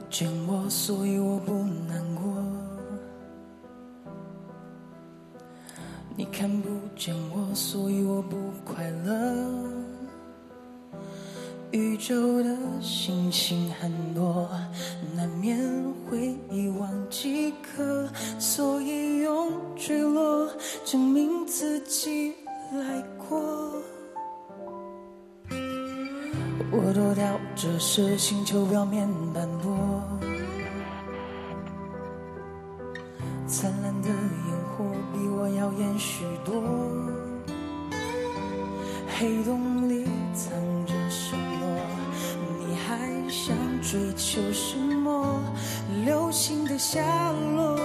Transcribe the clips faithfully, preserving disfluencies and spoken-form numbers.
见我，所以我不难过。你看不见我，所以我不快乐。宇宙的星星很多，难免会遗忘几颗，所以用坠落证明自己来过。我躲掉这是星球表面斑驳，灿烂的烟火比我耀眼许多。黑洞里藏着什么？你还想追求什么？流星的下落，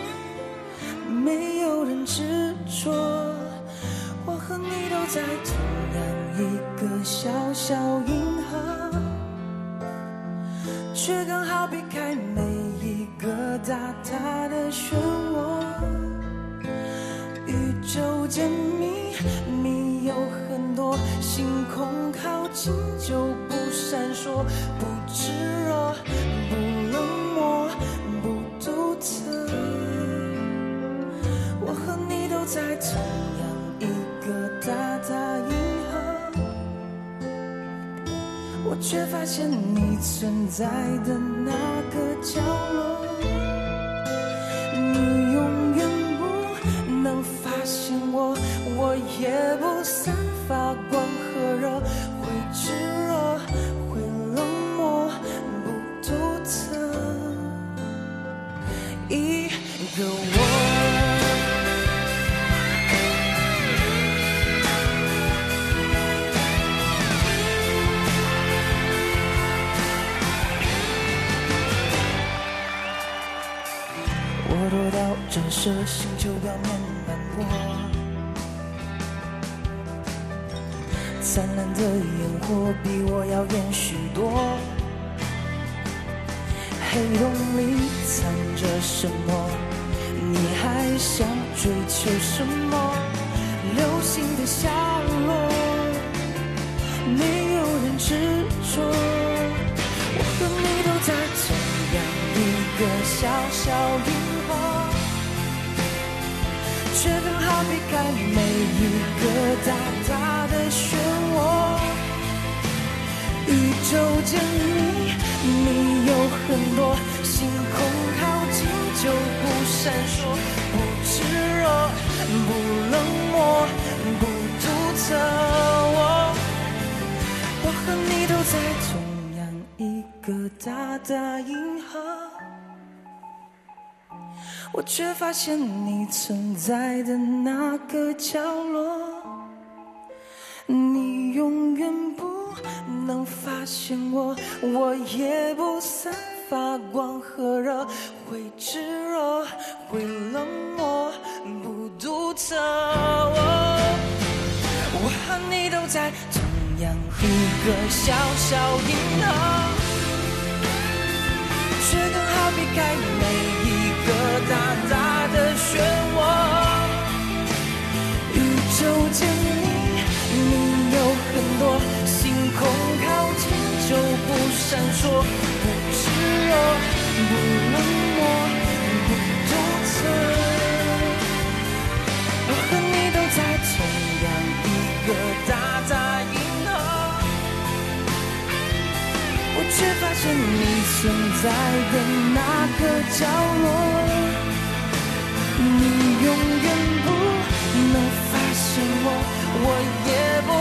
没有人执着。我和你都在同样一个小小银河，却刚好避开每一个大大的漩涡。宇宙间秘密有很多，星空靠近就不闪烁，不炙热，不冷漠，不独特。我和你都在同样一个大大银河，我却发现你存在的那个角落。你永远不能发现我，我也不散发光和热，会炙热，会冷漠，不独特。一个我。我躲到这射星球表面斑驳，灿烂的烟火比我耀眼许多。黑洞里藏着什么？你还想追求什么？流星的下落，没有人执着。我和你都在同样一个小小银河，却刚好避开每一个大大的漩涡。宇宙间秘密有很多，星空靠近就不闪烁，不炙热，不冷漠，不独特。我我和你都在同样一个大大银河，我却发现你存在的那个角落。你永远不能发现我，我也不散发光和热，会炙热，会冷漠，不独特。我和你都在同样一个小小银河，却刚好避开每一个大大的漩涡。宇宙间秘密有很多，星空靠近就不闪烁，不炙热，不冷漠，不独特。我和你都在同样一个大大银河，我却发现你存在的那个角落。你永远不能发现我，我也不